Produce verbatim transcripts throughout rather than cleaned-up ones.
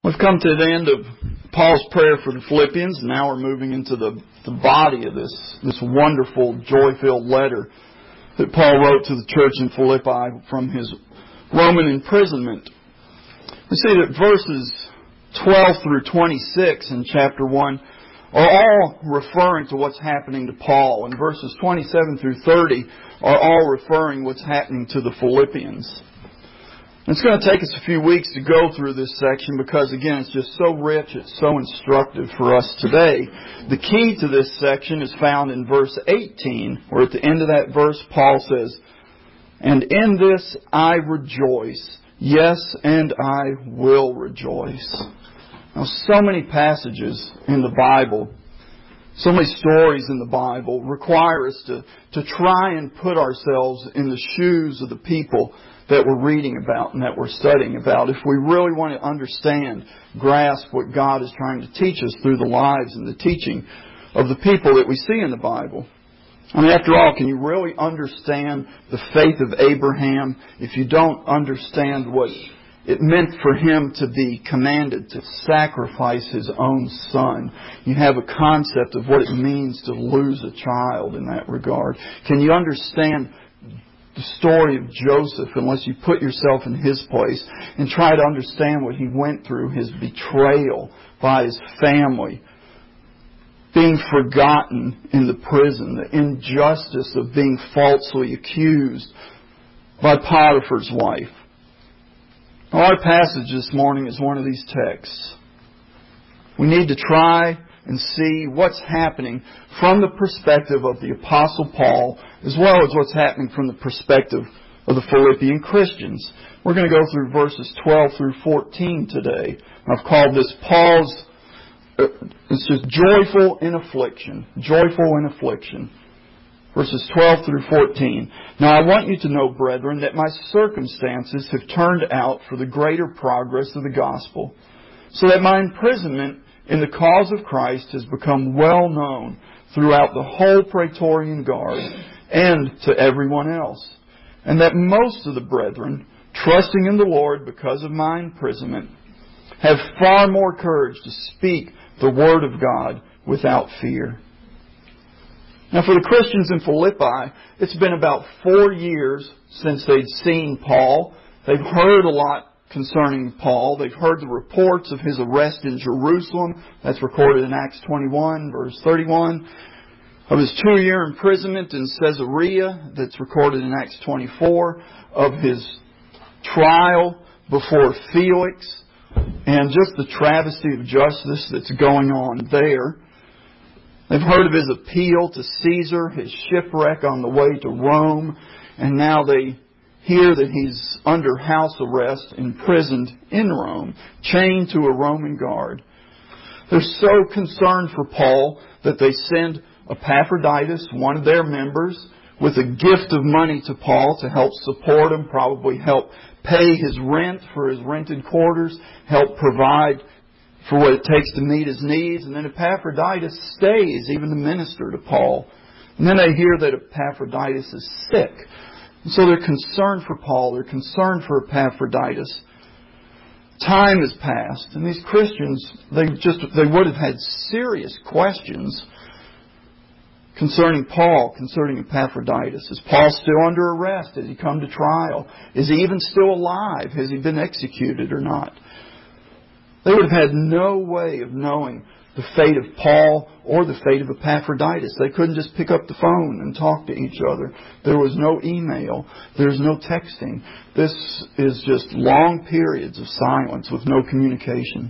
We've come to the end of Paul's prayer for the Philippians, and now we're moving into the, the body of this, this wonderful, joy-filled letter that Paul wrote to the church in Philippi from his Roman imprisonment. We see that verses twelve through twenty-six in chapter one are all referring to what's happening to Paul, and verses twenty-seven through thirty are all referring what's happening to the Philippians. It's going to take us a few weeks to go through this section because, again, it's just so rich, it's so instructive for us today. The key to this section is found in verse eighteen, where at the end of that verse, Paul says, "And in this I rejoice, yes, and I will rejoice." Now, so many passages in the Bible, so many stories in the Bible require us to, to try and put ourselves in the shoes of the people that we're reading about and that we're studying about if we really want to understand, grasp what God is trying to teach us through the lives and the teaching of the people that we see in the Bible. I mean, after all, can you really understand the faith of Abraham if you don't understand what it meant for him to be commanded to sacrifice his own son? You have a concept of what it means to lose a child in that regard. Can you understand the story of Joseph unless you put yourself in his place and try to understand what he went through, his betrayal by his family, being forgotten in the prison, the injustice of being falsely accused by Potiphar's wife? Our passage this morning is one of these texts. We need to try and see what's happening from the perspective of the Apostle Paul, as well as what's happening from the perspective of the Philippian Christians. We're going to go through verses twelve through fourteen today. I've called this Paul's, uh, it's just joyful in affliction. Joyful in affliction. Verses twelve through fourteen. "Now I want you to know, brethren, that my circumstances have turned out for the greater progress of the gospel, so that my imprisonment in the cause of Christ has become well known throughout the whole Praetorian Guard and to everyone else, and that most of the brethren, trusting in the Lord because of my imprisonment, have far more courage to speak the word of God without fear." Now, for the Christians in Philippi, it's been about four years since they'd seen Paul. They've heard a lot concerning Paul. They've heard the reports of his arrest in Jerusalem. That's recorded in Acts twenty-one, verse thirty-one. Of his two-year imprisonment in Caesarea. That's recorded in Acts twenty-four. Of his trial before Felix. And just the travesty of justice that's going on there. They've heard of his appeal to Caesar, his shipwreck on the way to Rome, and now they hear that he's under house arrest, imprisoned in Rome, chained to a Roman guard. They're so concerned for Paul that they send Epaphroditus, one of their members, with a gift of money to Paul to help support him, probably help pay his rent for his rented quarters, help provide for what it takes to meet his needs. And then Epaphroditus stays, even to minister to Paul. And then they hear that Epaphroditus is sick. And so they're concerned for Paul. They're concerned for Epaphroditus. Time has passed, and these Christians, they just they would have had serious questions concerning Paul, concerning Epaphroditus. Is Paul still under arrest? Has he come to trial? Is he even still alive? Has he been executed or not? They would have had no way of knowing the fate of Paul or the fate of Epaphroditus. They couldn't just pick up the phone and talk to each other. There was no email. There's no texting. This is just long periods of silence with no communication.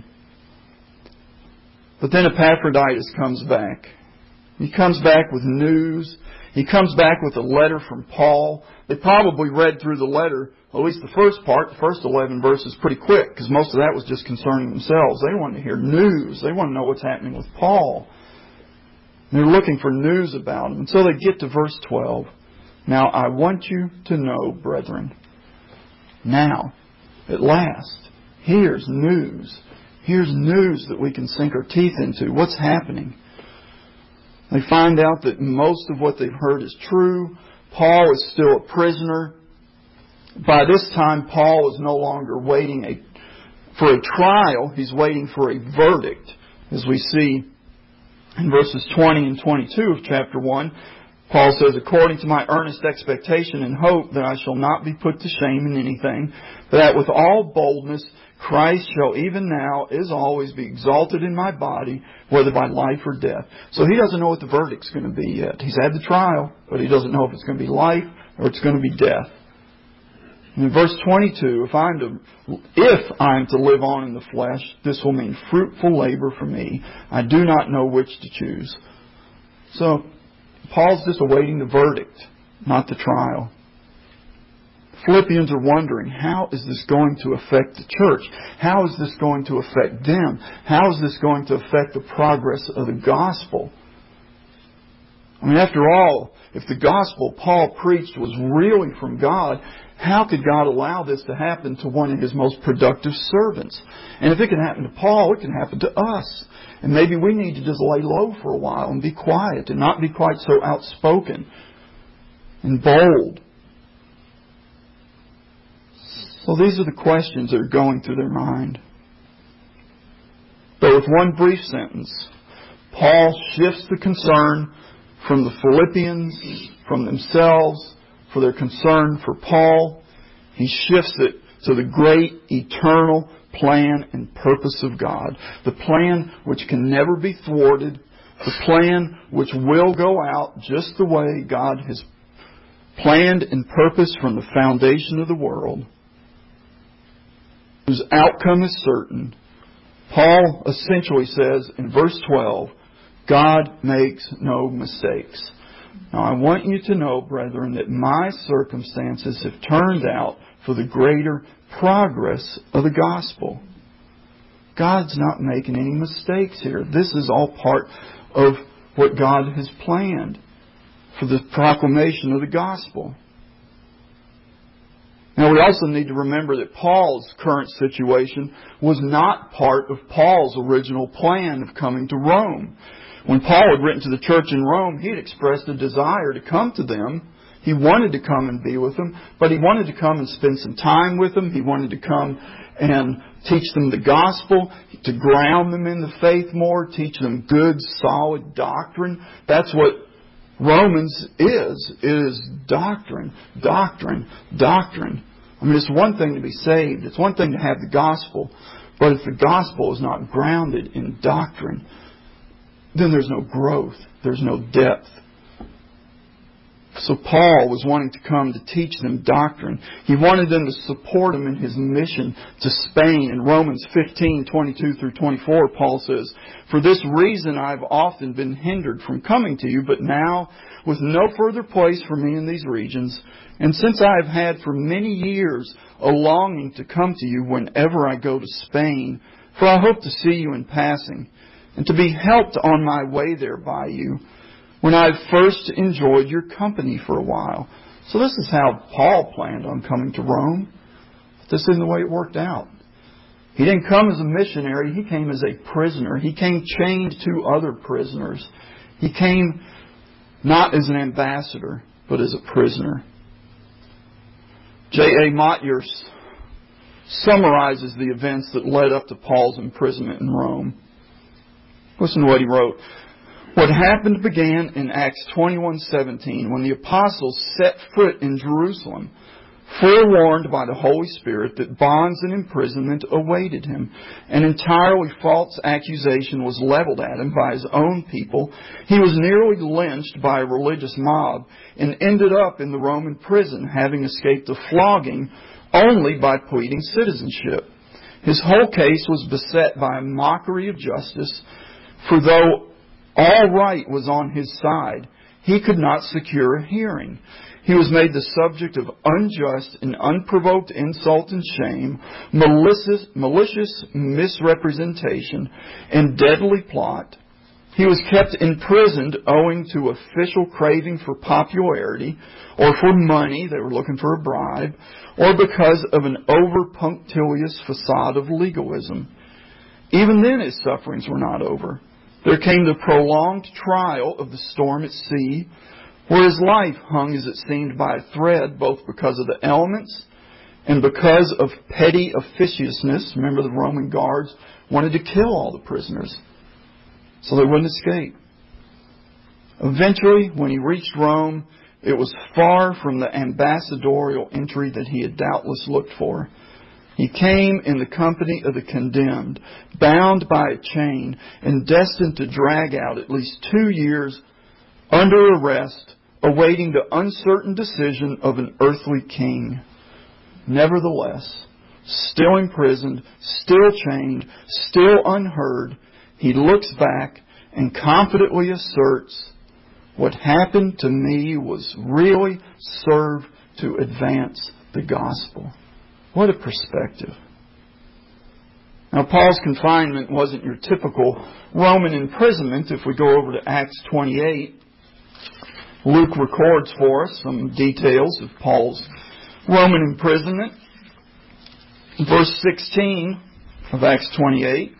But then Epaphroditus comes back. He comes back with news. He comes back with a letter from Paul. They probably read through the letter, at least the first part, the first eleven verses, pretty quick, because most of that was just concerning themselves. They wanted to hear news. They want to know what's happening with Paul. They're looking for news about him. And so they get to verse twelve. "Now I want you to know, brethren." Now, at last, here's news. Here's news that we can sink our teeth into. What's happening? They find out that most of what they've heard is true. Paul is still a prisoner. By this time, Paul is no longer waiting a, for a trial. He's waiting for a verdict. As we see in verses twenty and twenty-two of chapter one, Paul says, according to my earnest expectation and hope that I shall not be put to shame in anything, but that with all boldness Christ shall even now, as always, be exalted in my body, whether by life or death. So he doesn't know what the verdict's going to be yet. He's had the trial, but he doesn't know if it's going to be life or it's going to be death. And in verse twenty-two, if I'm to, if I'm to live on in the flesh, this will mean fruitful labor for me. I do not know which to choose. So Paul's just awaiting the verdict, not the trial. Philippians are wondering, how is this going to affect the church? How is this going to affect them? How is this going to affect the progress of the gospel? I mean, after all, if the gospel Paul preached was really from God, how could God allow this to happen to one of His most productive servants? And if it can happen to Paul, it can happen to us. And maybe we need to just lay low for a while and be quiet and not be quite so outspoken and bold. So these are the questions that are going through their mind. But with one brief sentence, Paul shifts the concern from the Philippians, from themselves, for their concern for Paul. He shifts it to the great eternal plan and purpose of God. The plan which can never be thwarted. The plan which will go out just the way God has planned and purposed from the foundation of the world, whose outcome is certain. Paul essentially says in verse twelve, God makes no mistakes. Now I want you to know, brethren, that my circumstances have turned out for the greater progress of the gospel. God's not making any mistakes here. This is all part of what God has planned for the proclamation of the gospel. Now we also need to remember that Paul's current situation was not part of Paul's original plan of coming to Rome. When Paul had written to the church in Rome, he had expressed a desire to come to them. He wanted to come and be with them, but he wanted to come and spend some time with them. He wanted to come and teach them the gospel, to ground them in the faith more, teach them good, solid doctrine. That's what Romans is. It is doctrine, doctrine, doctrine. I mean, it's one thing to be saved. It's one thing to have the gospel. But if the gospel is not grounded in doctrine, then there's no growth. There's no depth. So Paul was wanting to come to teach them doctrine. He wanted them to support him in his mission to Spain. In Romans fifteen, twenty-two through twenty-four, Paul says, for this reason I've often been hindered from coming to you, but now, with no further place for me in these regions, and since I have had for many years a longing to come to you whenever I go to Spain, for I hope to see you in passing, and to be helped on my way there by you, when I first enjoyed your company for a while. So this is how Paul planned on coming to Rome. But this isn't the way it worked out. He didn't come as a missionary. He came as a prisoner. He came chained to other prisoners. He came not as an ambassador, but as a prisoner. J A Motyer summarizes the events that led up to Paul's imprisonment in Rome. Listen to what he wrote. What happened began in Acts twenty-one seventeen, when the apostles set foot in Jerusalem, forewarned by the Holy Spirit that bonds and imprisonment awaited him. An entirely false accusation was leveled at him by his own people. He was nearly lynched by a religious mob and ended up in the Roman prison, having escaped a flogging only by pleading citizenship. His whole case was beset by a mockery of justice, for though all right was on his side, he could not secure a hearing. He was made the subject of unjust and unprovoked insult and shame, malicious, malicious misrepresentation, and deadly plot. He was kept imprisoned owing to official craving for popularity, or for money, they were looking for a bribe, or because of an over-punctilious facade of legalism. Even then his sufferings were not over. There came the prolonged trial of the storm at sea, where his life hung, as it seemed, by a thread, both because of the elements and because of petty officiousness, remember the Roman guards wanted to kill all the prisoners so they wouldn't escape. Eventually, when he reached Rome, it was far from the ambassadorial entry that he had doubtless looked for. He came in the company of the condemned, bound by a chain, and destined to drag out at least two years under arrest, awaiting the uncertain decision of an earthly king. Nevertheless, still imprisoned, still chained, still unheard, he looks back and confidently asserts, "What happened to me was really served to advance the gospel." What a perspective. Now, Paul's confinement wasn't your typical Roman imprisonment. If we go over to Acts twenty-eight, Luke records for us some details of Paul's Roman imprisonment. In verse sixteen of Acts twenty-eight,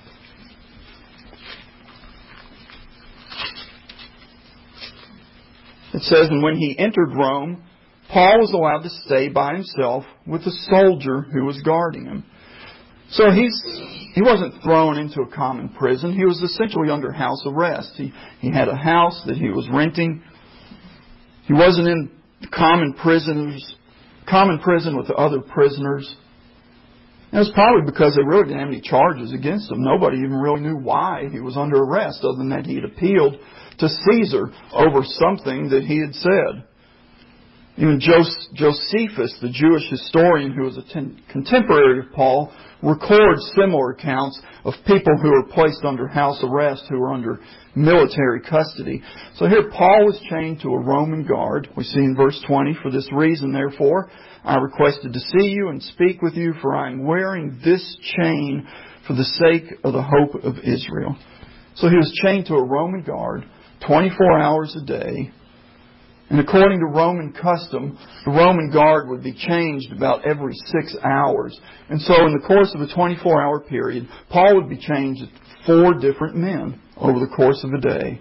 it says, "And when he entered Rome, Paul was allowed to stay by himself with a soldier who was guarding him." So he's he wasn't thrown into a common prison. He was essentially under house arrest. He, he had a house that he was renting. He wasn't in common prisoners, common prison with the other prisoners. And it was probably because they really didn't have any charges against him. Nobody even really knew why he was under arrest, other than that he had appealed to Caesar over something that he had said. Even Josephus, the Jewish historian who was a ten- contemporary of Paul, records similar accounts of people who were placed under house arrest, who were under military custody. So here Paul was chained to a Roman guard. We see in verse twenty, "For this reason, therefore, I requested to see you and speak with you, for I am wearing this chain for the sake of the hope of Israel." So he was chained to a Roman guard twenty-four hours a day. And according to Roman custom, the Roman guard would be changed about every six hours. And so in the course of a twenty-four hour period, Paul would be changed at four different men over the course of a day.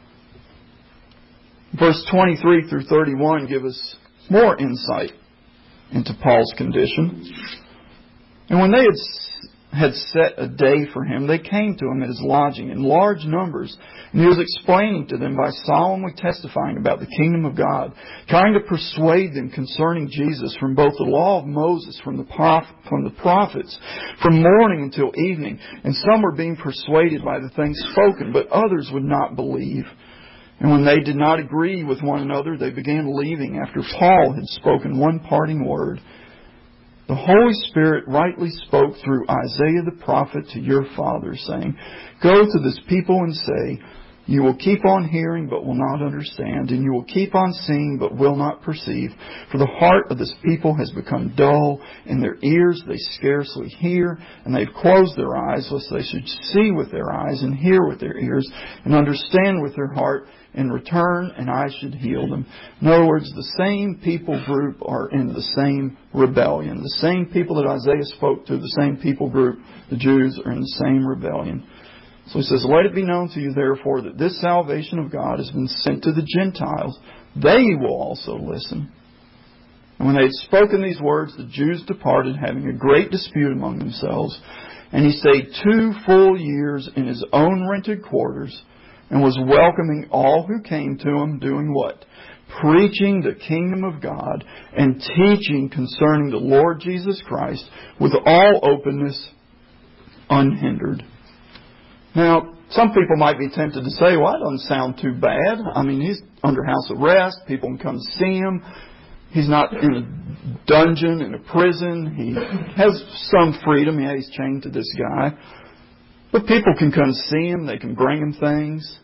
Verse twenty-three through thirty-one give us more insight into Paul's condition. "And when they had had set a day for him, they came to him at his lodging in large numbers, and he was explaining to them by solemnly testifying about the kingdom of God, trying to persuade them concerning Jesus from both the law of Moses, from the prophet, from the prophets, from morning until evening. And some were being persuaded by the things spoken, but others would not believe. And when they did not agree with one another, they began leaving after Paul had spoken one parting word. The Holy Spirit rightly spoke through Isaiah the prophet to your fathers, saying, Go to this people and say, You will keep on hearing, but will not understand, and you will keep on seeing, but will not perceive. For the heart of this people has become dull, and their ears they scarcely hear, and they've closed their eyes, lest they should see with their eyes, and hear with their ears, and understand with their heart, and return, and I should heal them. In other words, the same people group are in the same rebellion. The same people that Isaiah spoke to, the same people group, the Jews, are in the same rebellion. So he says, Let it be known to you, therefore, that this salvation of God has been sent to the Gentiles. They will also listen. And when they had spoken these words, the Jews departed, having a great dispute among themselves. And he stayed two full years in his own rented quarters, and was welcoming all who came to him, doing what? Preaching the kingdom of God and teaching concerning the Lord Jesus Christ with all openness, unhindered. Now, some people might be tempted to say, well, that doesn't sound too bad. I mean, he's under house arrest. People can come see him. He's not in a dungeon, in a prison. He has some freedom. Yeah, he's chained to this guy. But people can come see him. They can bring him things.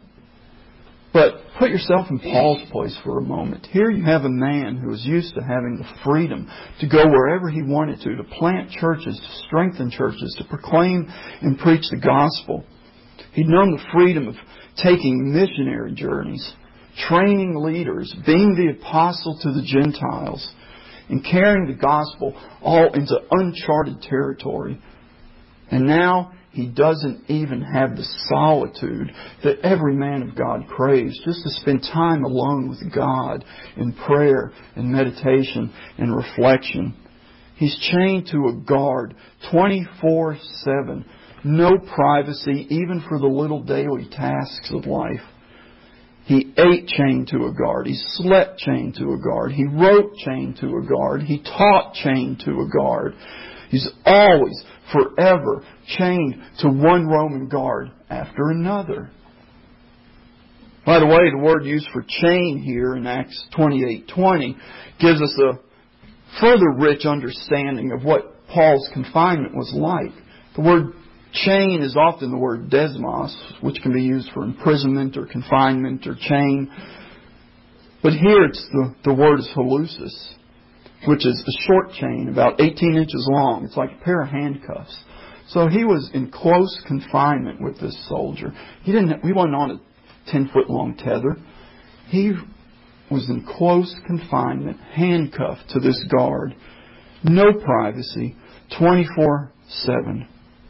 But put yourself in Paul's place for a moment. Here you have a man who was used to having the freedom to go wherever he wanted to, to plant churches, to strengthen churches, to proclaim and preach the gospel. He'd known the freedom of taking missionary journeys, training leaders, being the apostle to the Gentiles, and carrying the gospel all into uncharted territory. And now he doesn't even have the solitude that every man of God craves, just to spend time alone with God in prayer and meditation and reflection. He's chained to a guard twenty-four seven. No privacy, even for the little daily tasks of life. He ate chained to a guard. He slept chained to a guard. He wrote chained to a guard. He taught chained to a guard. He's always, forever, chained to one Roman guard after another. By the way, the word used for chain here in Acts twenty-eight twenty gives us a further rich understanding of what Paul's confinement was like. The word chain is often the word desmos, which can be used for imprisonment or confinement or chain. But here it's the, the word is hallucis, which is a short chain, about eighteen inches long. It's like a pair of handcuffs. So he was in close confinement with this soldier. He didn't. He wasn't on a ten-foot-long tether. He was in close confinement, handcuffed to this guard. No privacy, twenty-four seven.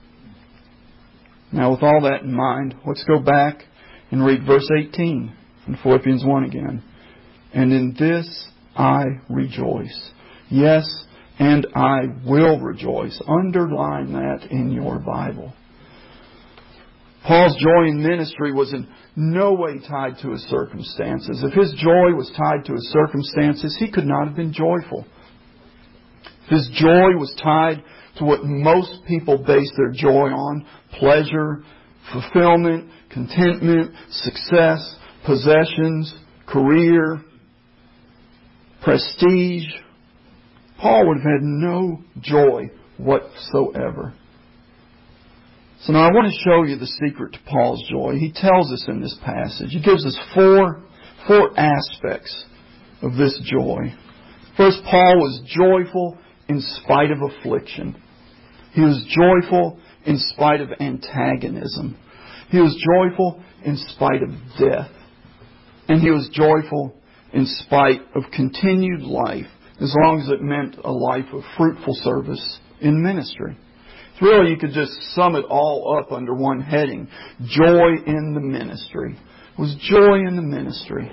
Now, with all that in mind, let's go back and read verse eighteen in Philippians one again. And in this I rejoice. Yes, and I will rejoice. Underline that in your Bible. Paul's joy in ministry was in no way tied to his circumstances. If his joy was tied to his circumstances, he could not have been joyful. If his joy was tied to what most people base their joy on, pleasure, fulfillment, contentment, success, possessions, career, prestige, Paul would have had no joy whatsoever. So now I want to show you the secret to Paul's joy. He tells us in this passage. He gives us four, four aspects of this joy. First, Paul was joyful in spite of affliction. He was joyful in spite of antagonism. He was joyful in spite of death. And he was joyful in spite of continued life, as long as it meant a life of fruitful service in ministry. So really, you could just sum it all up under one heading: joy in the ministry. It was joy in the ministry.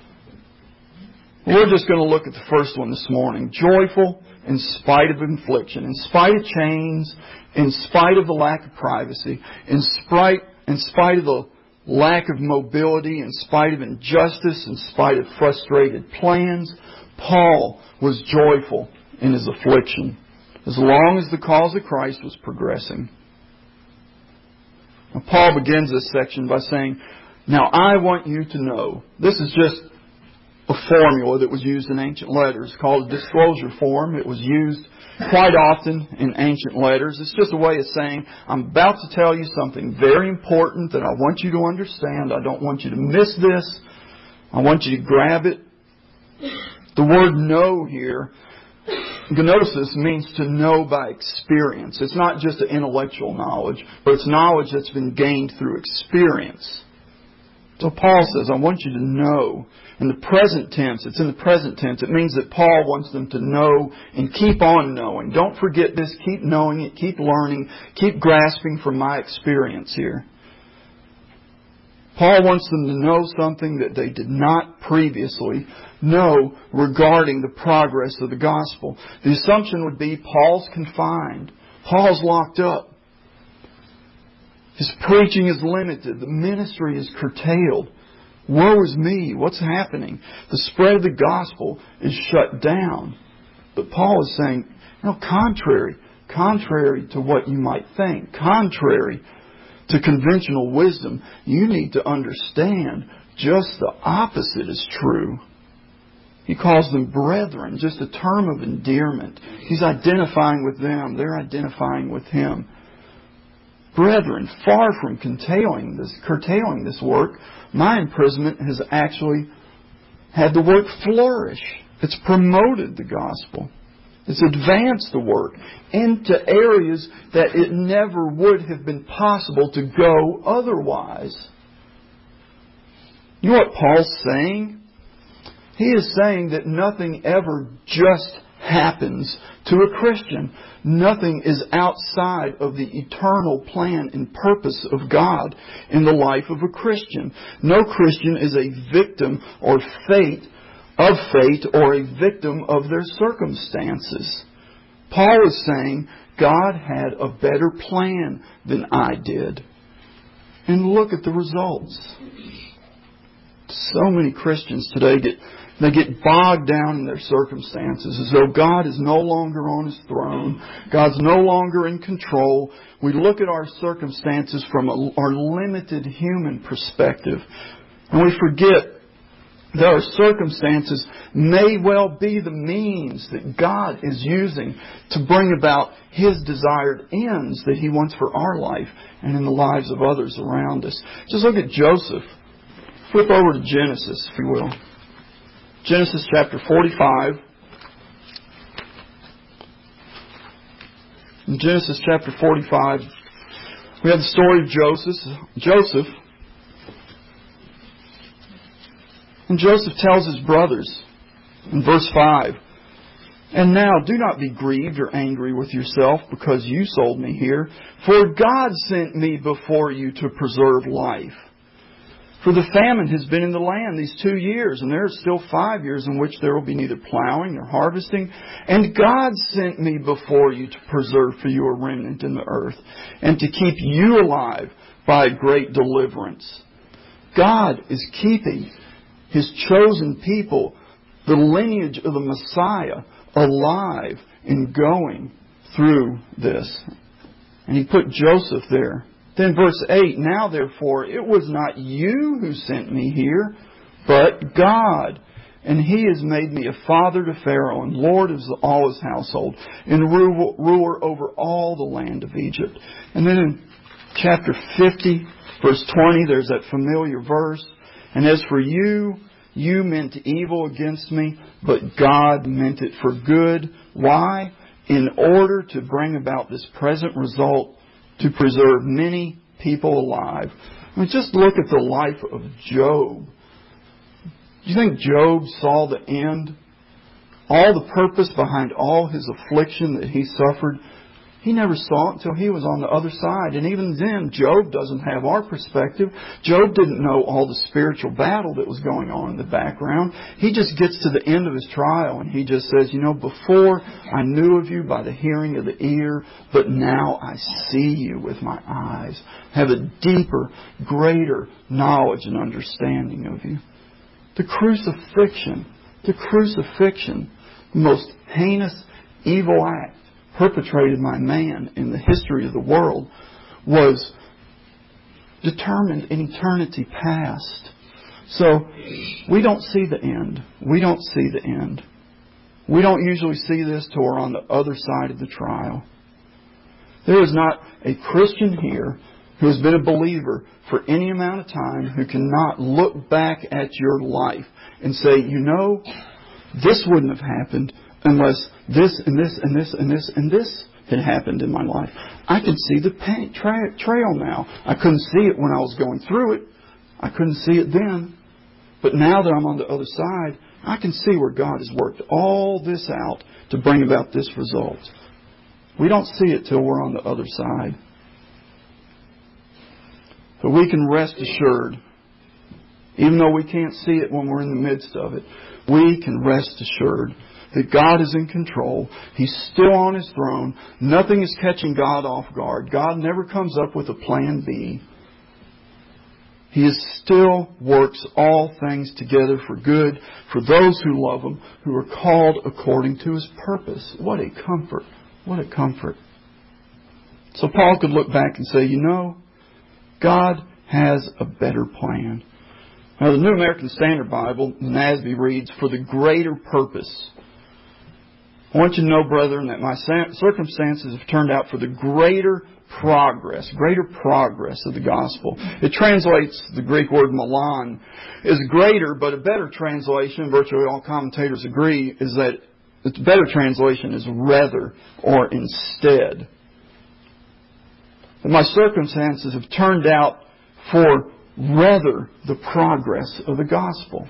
We're just going to look at the first one this morning. Joyful in spite of infliction, in spite of chains, in spite of the lack of privacy, in spite, in spite of the lack of mobility, in spite of injustice, in spite of frustrated plans, Paul was joyful in his affliction, as long as the cause of Christ was progressing. Now, Paul begins this section by saying, now I want you to know, this is just a formula that was used in ancient letters called a disclosure form. It was used quite often in ancient letters. It's just a way of saying, I'm about to tell you something very important that I want you to understand. I don't want you to miss this. I want you to grab it. The word know here, you can notice this, means to know by experience. It's not just an intellectual knowledge, but it's knowledge that's been gained through experience. So Paul says, I want you to know. In the present tense, it's in the present tense. It means that Paul wants them to know and keep on knowing. Don't forget this. Keep knowing it. Keep learning. Keep grasping from my experience here. Paul wants them to know something that they did not previously know regarding the progress of the gospel. The assumption would be Paul's confined. Paul's locked up. His preaching is limited. The ministry is curtailed. Woe is me. What's happening? The spread of the gospel is shut down. But Paul is saying, no, contrary. Contrary to what you might think. Contrary to conventional wisdom. You need to understand just the opposite is true. He calls them brethren, just a term of endearment. He's identifying with them. They're identifying with him. Brethren, far from curtailing this, curtailing this work, my imprisonment has actually had the work flourish. It's promoted the gospel. It's advanced the work into areas that it never would have been possible to go otherwise. You know what Paul's saying? He is saying that nothing ever just happens to a Christian. Nothing is outside of the eternal plan and purpose of God in the life of a Christian. No Christian is a victim or fate of fate or a victim of their circumstances. Paul is saying God had a better plan than I did. And look at the results. So many Christians today get they get bogged down in their circumstances as though God is no longer on His throne. God's no longer in control. We look at our circumstances from a, our limited human perspective. And we forget that our circumstances may well be the means that God is using to bring about His desired ends that He wants for our life and in the lives of others around us. Just look at Joseph. Flip over to Genesis, if you will. Genesis chapter forty-five. In Genesis chapter forty-five, we have the story of Joseph. Joseph. And Joseph tells his brothers in verse five, "And now do not be grieved or angry with yourself because you sold me here, for God sent me before you to preserve life. For the famine has been in the land these two years, and there are still five years in which there will be neither plowing nor harvesting. And God sent me before you to preserve for you a remnant in the earth, and to keep you alive by a great deliverance." God is keeping His chosen people, the lineage of the Messiah, alive and going through this. And He put Joseph there. Then verse eight, "Now therefore it was not you who sent me here, but God. And He has made me a father to Pharaoh and lord of all his household and ruler over all the land of Egypt." And then in chapter fifty, verse twenty, there's that familiar verse. "And as for you, you meant evil against me, but God meant it for good." Why? In order to bring about this present result, to preserve many people alive. I mean, just look at the life of Job. Do you think Job saw the end? All the purpose behind all his affliction that he suffered, he never saw it until he was on the other side. And even then, Job doesn't have our perspective. Job didn't know all the spiritual battle that was going on in the background. He just gets to the end of his trial and he just says, "You know, before I knew of you by the hearing of the ear, but now I see you with my eyes. I have a deeper, greater knowledge and understanding of you." The crucifixion, the crucifixion, the most heinous, evil act perpetrated by man in the history of the world, was determined in eternity past. So we don't see the end. We don't see the end. We don't usually see this till we're on the other side of the trial. There is not a Christian here who has been a believer for any amount of time who cannot look back at your life and say, "You know, this wouldn't have happened unless this and this and this and this and this had happened in my life. I can see the tra- trail now. I couldn't see it when I was going through it. I couldn't see it then. But now that I'm on the other side, I can see where God has worked all this out to bring about this result." We don't see it till we're on the other side. But we can rest assured, even though we can't see it when we're in the midst of it, we can rest assured that God is in control. He's still on His throne. Nothing is catching God off guard. God never comes up with a plan B. He is still works all things together for good for those who love Him, who are called according to His purpose. What a comfort. What a comfort. So Paul could look back and say, "You know, God has a better plan." Now, the New American Standard Bible, N A S B, reads, "For the greater purpose." I want you to know, brethren, that my circumstances have turned out for the greater progress, greater progress of the gospel. It translates, the Greek word melan, is greater, but a better translation, virtually all commentators agree, is that its better translation is rather or instead. That my circumstances have turned out for rather the progress of the gospel.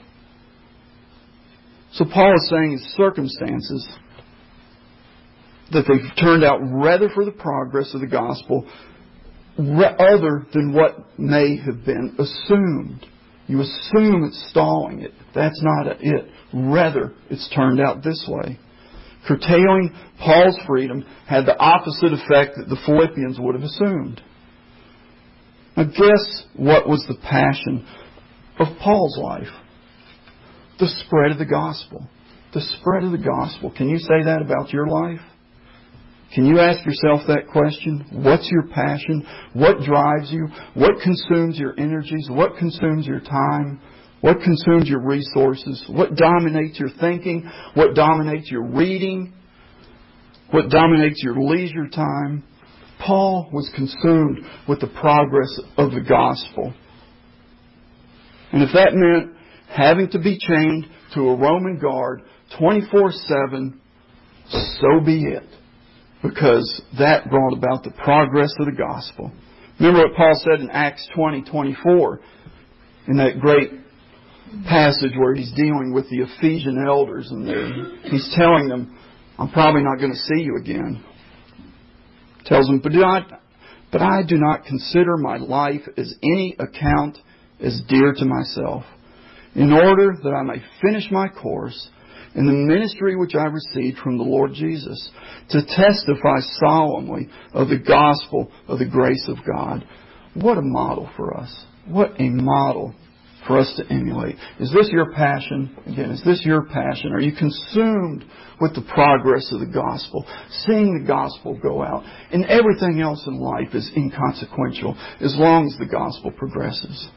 So Paul is saying his circumstances, that they've turned out rather for the progress of the gospel, other than what may have been assumed. You assume it's stalling it. That's not it. Rather, it's turned out this way. Curtailing Paul's freedom had the opposite effect that the Philippians would have assumed. Now guess what was the passion of Paul's life? The spread of the gospel. The spread of the gospel. Can you say that about your life? Can you ask yourself that question? What's your passion? What drives you? What consumes your energies? What consumes your time? What consumes your resources? What dominates your thinking? What dominates your reading? What dominates your leisure time? Paul was consumed with the progress of the gospel. And if that meant having to be chained to a Roman guard twenty-four seven, so be it. Because that brought about the progress of the gospel. Remember what Paul said in Acts twenty twenty-four, in that great passage where he's dealing with the Ephesian elders, and he's telling them, I'm probably not going to see you again. Tells them, but, do not, but I do not consider my life as any account as dear to myself, in order that I may finish my course in the ministry which I received from the Lord Jesus, to testify solemnly of the gospel of the grace of God. What a model for us. What a model for us to emulate. Is this your passion? Again, is this your passion? Are you consumed with the progress of the gospel? Seeing the gospel go out. And everything else in life is inconsequential as long as the gospel progresses.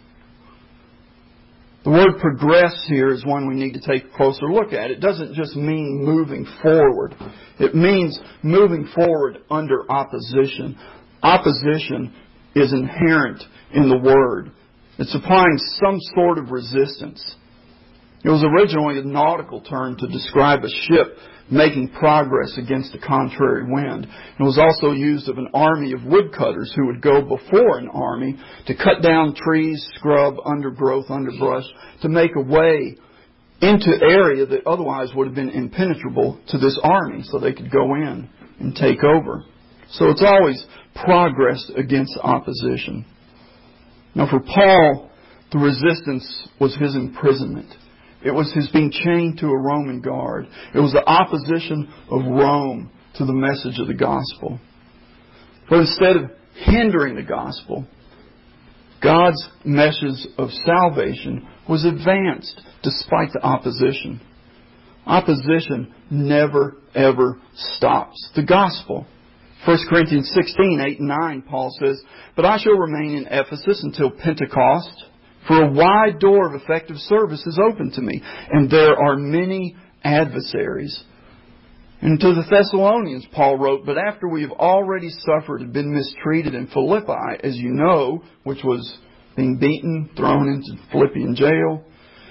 The word progress here is one we need to take a closer look at. It doesn't just mean moving forward. It means moving forward under opposition. Opposition is inherent in the word. It's applying some sort of resistance. It was originally a nautical term to describe a ship making progress against a contrary wind. It was also used of an army of woodcutters who would go before an army to cut down trees, scrub, undergrowth, underbrush, to make a way into area that otherwise would have been impenetrable to this army, so they could go in and take over. So it's always progress against opposition. Now for Paul, the resistance was his imprisonment. It was his being chained to a Roman guard. It was the opposition of Rome to the message of the gospel. But instead of hindering the gospel, God's message of salvation was advanced despite the opposition. Opposition never, ever stops the gospel. First Corinthians sixteen, eight and nine, Paul says, but I shall remain in Ephesus until Pentecost, for a wide door of effective service is open to me, and there are many adversaries. And to the Thessalonians, Paul wrote, but after we have already suffered and been mistreated in Philippi, as you know, which was being beaten, thrown into Philippian jail,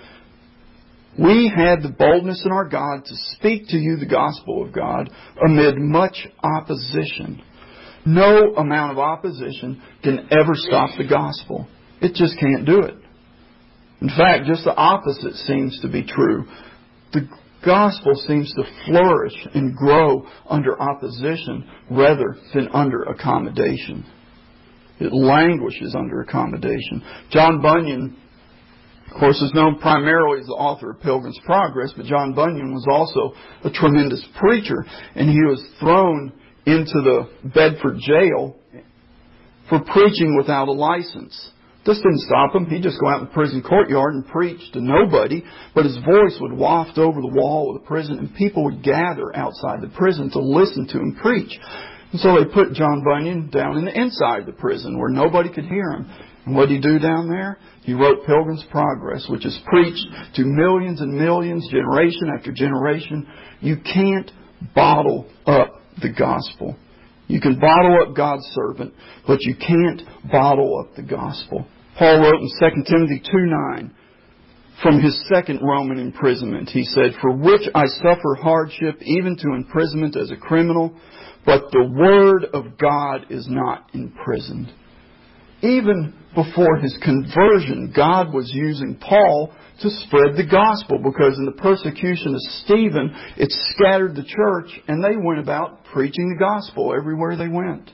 we had the boldness in our God to speak to you the gospel of God amid much opposition. No amount of opposition can ever stop the gospel. It just can't do it. In fact, just the opposite seems to be true. The gospel seems to flourish and grow under opposition rather than under accommodation. It languishes under accommodation. John Bunyan, of course, is known primarily as the author of Pilgrim's Progress, but John Bunyan was also a tremendous preacher, and he was thrown into the Bedford jail for preaching without a license. This didn't stop him. He'd just go out in the prison courtyard and preach to nobody, but his voice would waft over the wall of the prison, and people would gather outside the prison to listen to him preach. And so they put John Bunyan down in the inside of the prison where nobody could hear him. And what did he do down there? He wrote Pilgrim's Progress, which is preached to millions and millions, generation after generation. You can't bottle up the gospel. You can bottle up God's servant, but you can't bottle up the gospel. Paul wrote in Second Timothy two nine, from his second Roman imprisonment, he said, for which I suffer hardship, even to imprisonment as a criminal, but the word of God is not imprisoned. Even before his conversion, God was using Paul to spread the gospel, because in the persecution of Stephen, it scattered the church, and they went about preaching the gospel everywhere they went.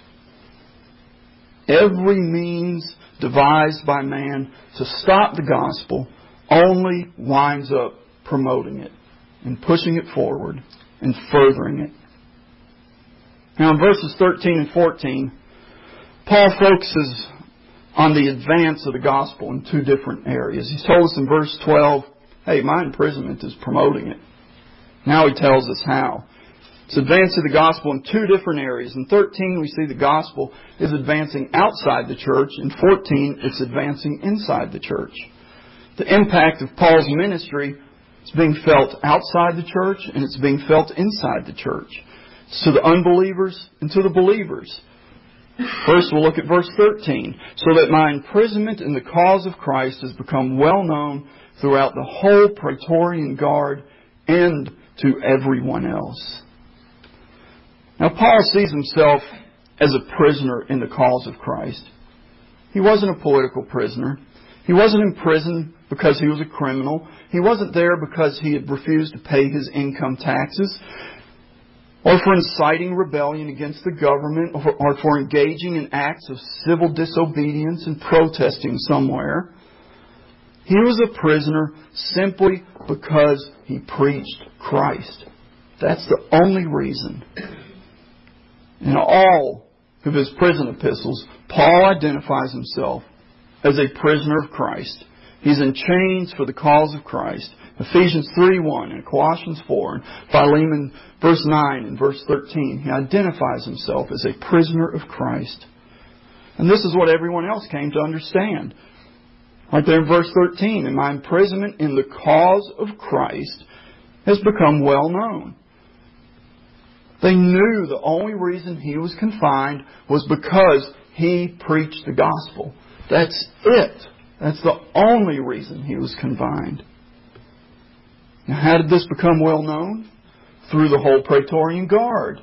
Every means devised by man to stop the gospel only winds up promoting it and pushing it forward. and furthering it. Now in verses thirteen and fourteen, Paul focuses on the advance of the gospel in two different areas. He's told us in verse twelve, hey, my imprisonment is promoting it. Now he tells us how. It's advancing the gospel in two different areas. In thirteen, we see the gospel is advancing outside the church. In fourteen, it's advancing inside the church. The impact of Paul's ministry is being felt outside the church, and it's being felt inside the church. It's to the unbelievers and to the believers. First, we'll look at verse thirteen. So that my imprisonment in the cause of Christ has become well known throughout the whole Praetorian Guard and to everyone else. Now, Paul sees himself as a prisoner in the cause of Christ. He wasn't a political prisoner. He wasn't in prison because he was a criminal. He wasn't there because he had refused to pay his income taxes, or for inciting rebellion against the government, or for engaging in acts of civil disobedience and protesting somewhere. He was a prisoner simply because he preached Christ. That's the only reason. In all of his prison epistles, Paul identifies himself as a prisoner of Christ. He's in chains for the cause of Christ. Ephesians three one and Colossians four and Philemon verse nine and verse thirteen. He identifies himself as a prisoner of Christ. And this is what everyone else came to understand. Right there in verse thirteen, and my imprisonment in the cause of Christ has become well known. They knew the only reason he was confined was because he preached the gospel. That's it. That's the only reason he was confined. Now, how did this become well known? Through the whole Praetorian Guard.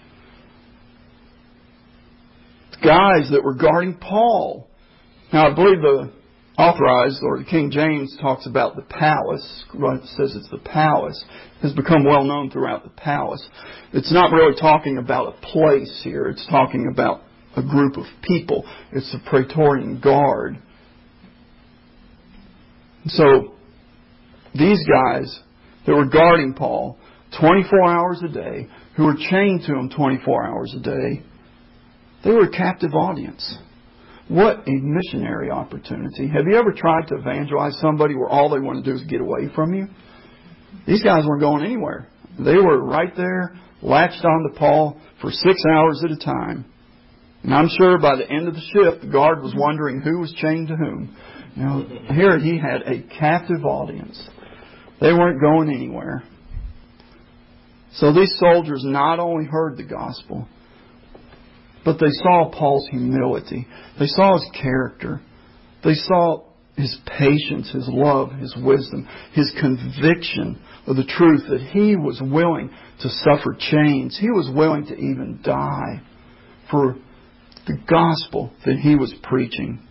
The guys that were guarding Paul. Now, I believe the Authorized, or the King James, talks about the palace. It says it's the palace. It has become well known throughout the palace. It's not really talking about a place here. It's talking about a group of people. It's the Praetorian Guard. So, these guys that were guarding Paul twenty-four hours a day, who were chained to him twenty-four hours a day, they were a captive audience. What a missionary opportunity. Have you ever tried to evangelize somebody where all they want to do is get away from you? These guys weren't going anywhere. They were right there, latched onto Paul for six hours at a time. And I'm sure by the end of the shift, the guard was wondering who was chained to whom. You know, here he had a captive audience. They weren't going anywhere. So these soldiers not only heard the gospel, but they saw Paul's humility. They saw his character. They saw his patience, his love, his wisdom, his conviction of the truth that he was willing to suffer chains. He was willing to even die for the gospel that he was preaching.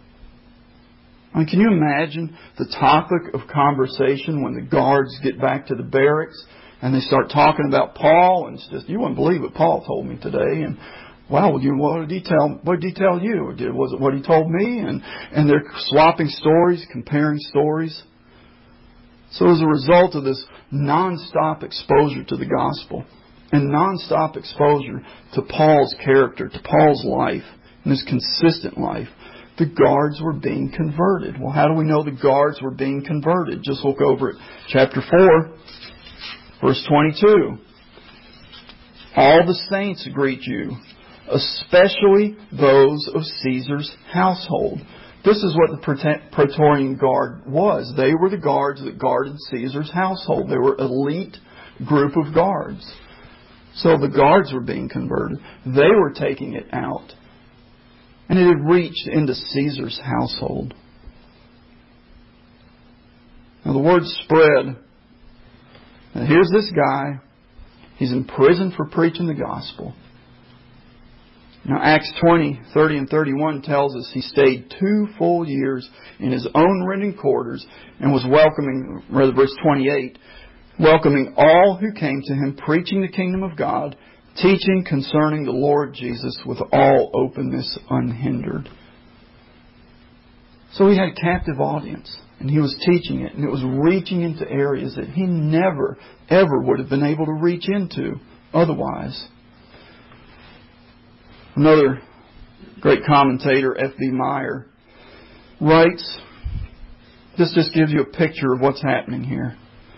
I mean, can you imagine the topic of conversation when the guards get back to the barracks and they start talking about Paul, and it's just, you wouldn't believe what Paul told me today, and wow, you, what did he tell, what did he tell you? Or did, was it what he told me? And, and they're swapping stories, comparing stories. So as a result of this non-stop exposure to the gospel and non-stop exposure to Paul's character, to Paul's life, and his consistent life, the guards were being converted. Well, how do we know the guards were being converted? Just look over at chapter four, verse twenty-two. All the saints greet you, especially those of Caesar's household. This is what the Praetorian Guard was. They were the guards that guarded Caesar's household. They were an elite group of guards. So the guards were being converted. They were taking it out. And it had reached into Caesar's household. Now the word spread. Now here's this guy. He's in prison for preaching the gospel. Now Acts twenty, thirty and thirty-one tells us he stayed two full years in his own rented quarters and was welcoming, rather verse twenty-eight, welcoming all who came to him, preaching the kingdom of God, teaching concerning the Lord Jesus with all openness unhindered. So he had a captive audience. And He was teaching it. And it was reaching into areas that He never, ever would have been able to reach into otherwise. Another great commentator, F B Meyer, writes, this just gives you a picture of what's happening here.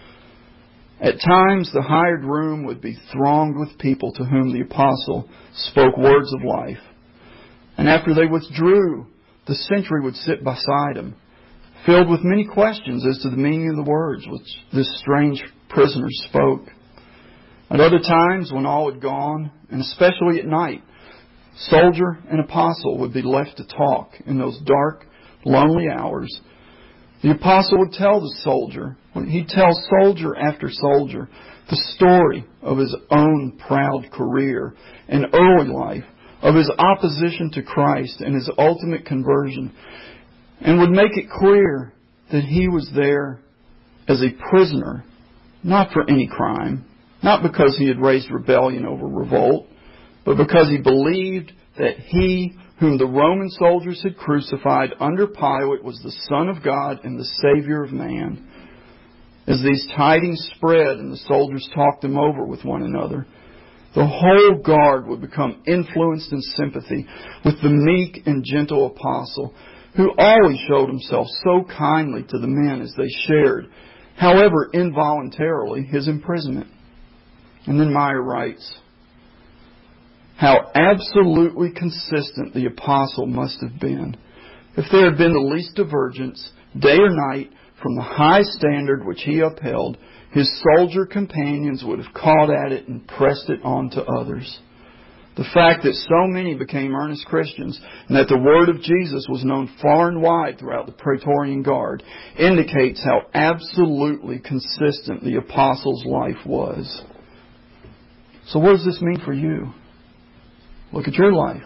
At times, the hired room would be thronged with people to whom the apostle spoke words of life. And after they withdrew, the sentry would sit beside him, filled with many questions as to the meaning of the words which this strange prisoner spoke. At other times, when all had gone, and especially at night, soldier and apostle would be left to talk in those dark, lonely hours. The apostle would tell the soldier, he'd tell soldier after soldier, the story of his own proud career and early life, of his opposition to Christ and his ultimate conversion, and would make it clear that he was there as a prisoner, not for any crime, not because he had raised rebellion over revolt, but because he believed that He whom the Roman soldiers had crucified under Pilate was the Son of God and the Savior of man. As these tidings spread and the soldiers talked them over with one another, the whole guard would become influenced in sympathy with the meek and gentle apostle, who always showed himself so kindly to the men as they shared, however involuntarily, his imprisonment. And then Meyer writes, how absolutely consistent the apostle must have been. If there had been the least divergence, day or night, from the high standard which he upheld, his soldier companions would have caught at it and pressed it on to others. The fact that so many became earnest Christians and that the word of Jesus was known far and wide throughout the Praetorian Guard indicates how absolutely consistent the apostle's life was. So what does this mean for you? Look at your life.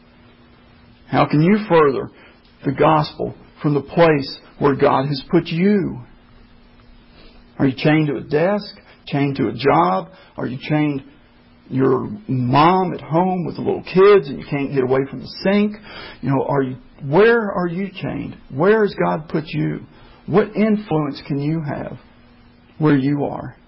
How can you further the gospel from the place where God has put you? Are you chained to a desk? Chained to a job? Are you chained your mom at home with the little kids and you can't get away from the sink? You know, are you, where are you chained? Where has God put you? What influence can you have where you are?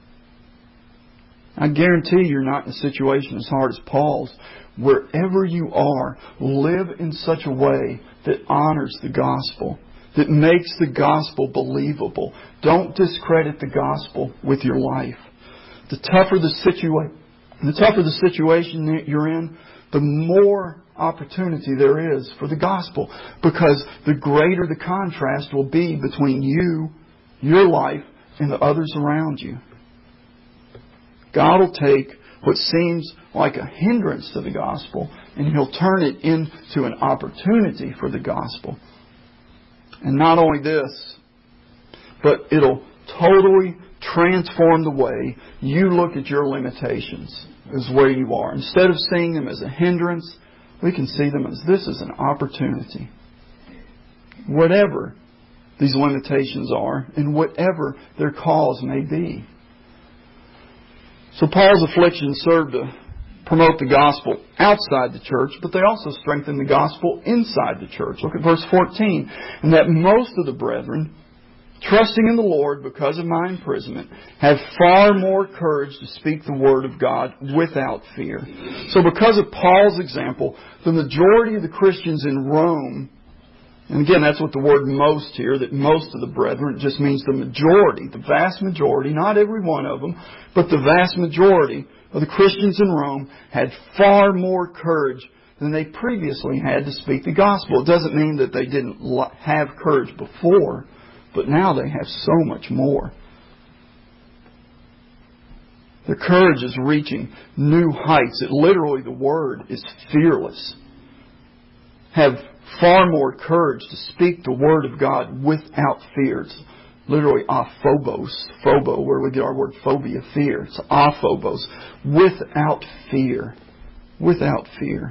I guarantee you're not in a situation as hard as Paul's. Wherever you are, live in such a way that honors the gospel, that makes the gospel believable. Don't discredit the gospel with your life. The tougher the situation, the tougher the situation that you're in, the more opportunity there is for the gospel, because the greater the contrast will be between you, your life, and the others around you. God will take what seems like a hindrance to the gospel and He'll turn it into an opportunity for the gospel. And not only this, but it'll totally transform the way you look at your limitations as where you are. Instead of seeing them as a hindrance, we can see them as this is an opportunity. Whatever these limitations are and whatever their cause may be. So Paul's afflictions served to promote the gospel outside the church, but they also strengthened the gospel inside the church. Look at verse fourteen. And that most of the brethren, trusting in the Lord because of my imprisonment, have far more courage to speak the word of God without fear. So because of Paul's example, the majority of the Christians in Rome, and again, that's what the word most here, that most of the brethren, just means the majority, the vast majority, not every one of them, but the vast majority of the Christians in Rome had far more courage than they previously had to speak the gospel. It doesn't mean that they didn't have courage before, but now they have so much more. Their courage is reaching new heights. It literally, the word is fearless. Have far more courage to speak the word of God without fear. It's literally aphobos, phobo, where we get our word phobia, fear. It's aphobos, without fear. Without fear.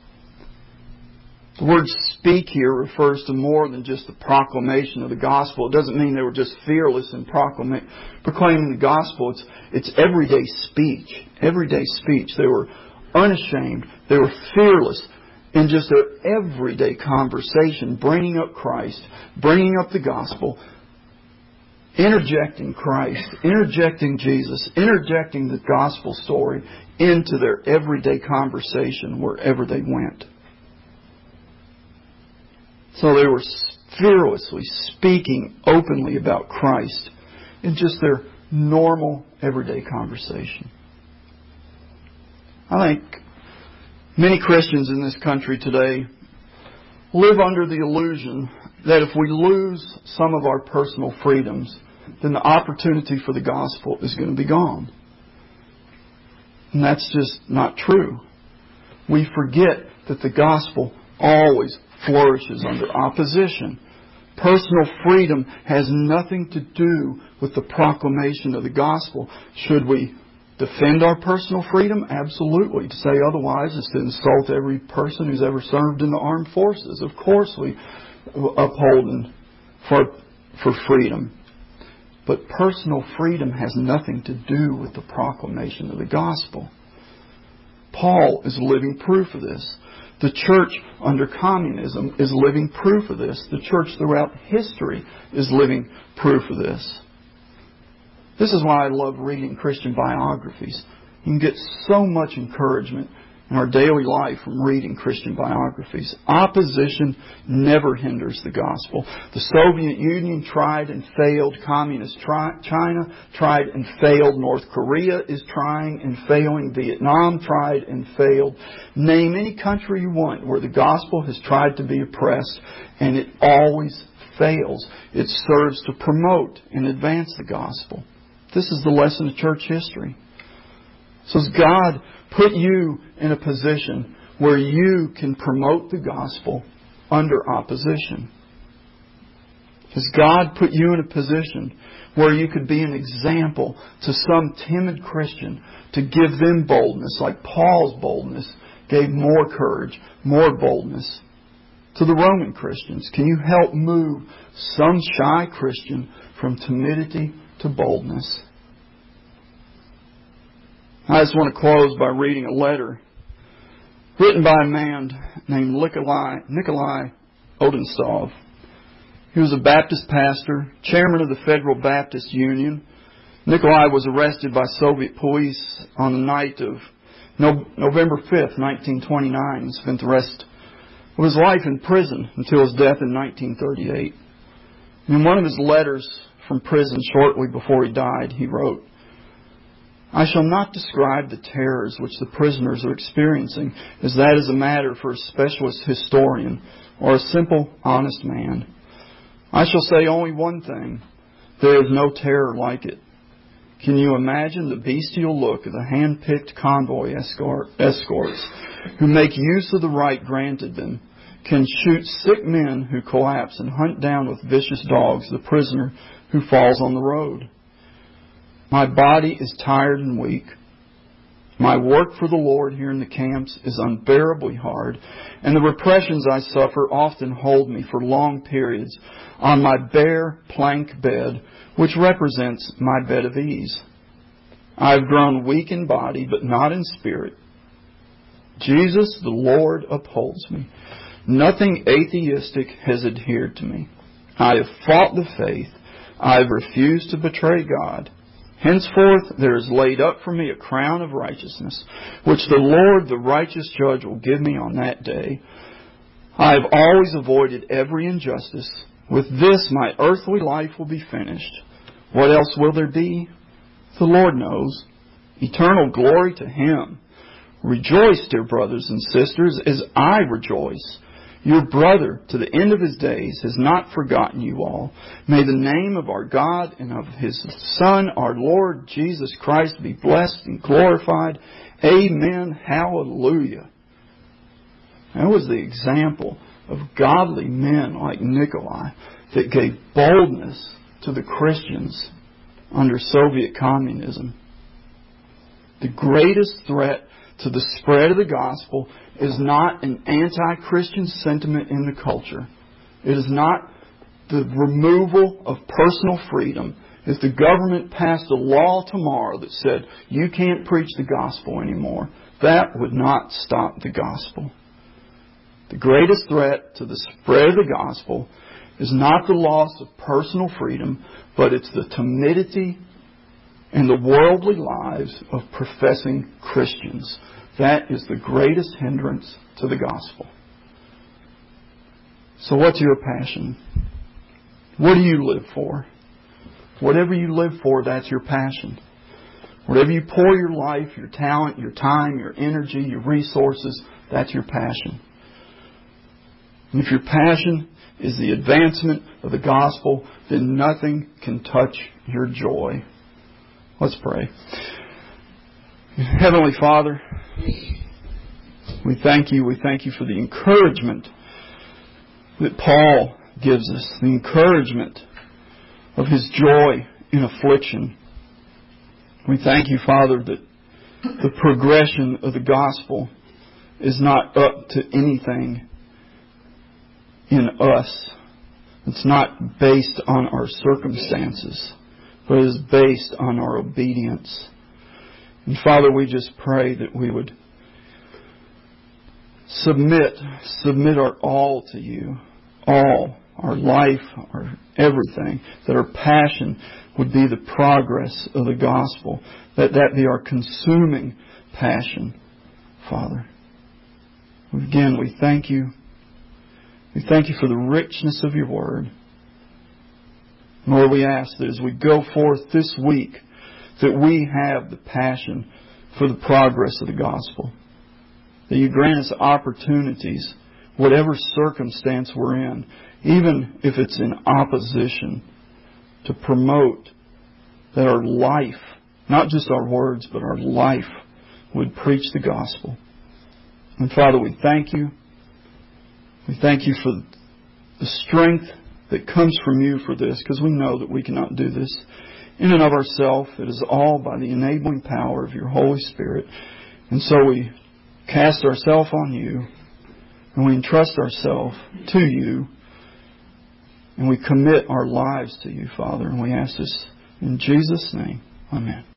The word speak here refers to more than just the proclamation of the gospel. It doesn't mean they were just fearless in proclaiming, proclaiming the gospel. It's, it's everyday speech. Everyday speech. They were unashamed. They were fearless. in just their everyday conversation, bringing up Christ, bringing up the gospel, interjecting Christ, interjecting Jesus, interjecting the gospel story into their everyday conversation wherever they went. So they were fearlessly speaking openly about Christ in just their normal, everyday conversation. I think many Christians in this country today live under the illusion that if we lose some of our personal freedoms, then the opportunity for the gospel is going to be gone. And that's just not true. We forget that the gospel always flourishes under opposition. Personal freedom has nothing to do with the proclamation of the gospel. Should we defend our personal freedom? Absolutely. To say otherwise is to insult every person who's ever served in the armed forces. Of course we uphold for, for freedom. But personal freedom has nothing to do with the proclamation of the gospel. Paul is living proof of this. The church under communism is living proof of this. The church throughout history is living proof of this. This is why I love reading Christian biographies. You can get so much encouragement in our daily life from reading Christian biographies. Opposition never hinders the gospel. The Soviet Union tried and failed. Communist tri- China tried and failed. North Korea is trying and failing. Vietnam tried and failed. Name any country you want where the gospel has tried to be oppressed, and it always fails. It serves to promote and advance the gospel. This is the lesson of church history. So as God put you in a position where you can promote the gospel under opposition? Has God put you in a position where you could be an example to some timid Christian to give them boldness, like Paul's boldness gave more courage, more boldness to the Roman Christians? Can you help move some shy Christian from timidity to boldness? I just want to close by reading a letter written by a man named Nikolai, Nikolai Odintsov. He was a Baptist pastor, chairman of the Federal Baptist Union. Nikolai was arrested by Soviet police on the night of November fifth, nineteen twenty-nine, and spent the rest of his life in prison until his death in nineteen thirty-eight. In one of his letters from prison shortly before he died, he wrote, "I shall not describe the terrors which the prisoners are experiencing, as that is a matter for a specialist historian or a simple, honest man. I shall say only one thing. There is no terror like it. Can you imagine the bestial look of the hand-picked convoy escort, escorts who make use of the right granted them, can shoot sick men who collapse and hunt down with vicious dogs the prisoner who falls on the road? My body is tired and weak. My work for the Lord here in the camps is unbearably hard, and the repressions I suffer often hold me for long periods on my bare plank bed, which represents my bed of ease. I have grown weak in body, but not in spirit. Jesus, the Lord, upholds me. Nothing atheistic has adhered to me. I have fought the faith. I have refused to betray God. Henceforth there is laid up for me a crown of righteousness, which the Lord, the righteous judge, will give me on that day. I have always avoided every injustice. With this my earthly life will be finished. What else will there be? The Lord knows. Eternal glory to Him. Rejoice, dear brothers and sisters, as I rejoice. Your brother, to the end of his days, has not forgotten you all. May the name of our God and of His Son, our Lord Jesus Christ, be blessed and glorified. Amen. Hallelujah." That was the example of godly men like Nikolai that gave boldness to the Christians under Soviet communism. The greatest threat to the spread of the gospel is not an anti-Christian sentiment in the culture. It is not the removal of personal freedom. If the government passed a law tomorrow that said you can't preach the gospel anymore, that would not stop the gospel. The greatest threat to the spread of the gospel is not the loss of personal freedom, but it's the timidity and the worldly lives of professing Christians. That is the greatest hindrance to the gospel. So what's your passion? What do you live for? Whatever you live for, that's your passion. Whatever you pour your life, your talent, your time, your energy, your resources, that's your passion. And if your passion is the advancement of the gospel, then nothing can touch your joy. Let's pray. Heavenly Father, we thank you. We thank you for the encouragement that Paul gives us, the encouragement of his joy in affliction. We thank you, Father, that the progression of the gospel is not up to anything in us. It's not based on our circumstances, but it is based on our obedience. And Father, we just pray that we would submit, submit our all to you, all, our life, our everything, that our passion would be the progress of the gospel, that that be our consuming passion, Father. Again, we thank you. We thank you for the richness of your word. Lord, we ask that as we go forth this week, that we have the passion for the progress of the gospel. That you grant us opportunities, whatever circumstance we're in, even if it's in opposition, to promote that our life, not just our words, but our life, would preach the gospel. And Father, we thank you. We thank you for the strength that comes from you for this, because we know that we cannot do this in and of ourselves. It is all by the enabling power of your Holy Spirit. And so we cast ourselves on you, and we entrust ourselves to you, and we commit our lives to you, Father. And we ask this in Jesus' name. Amen.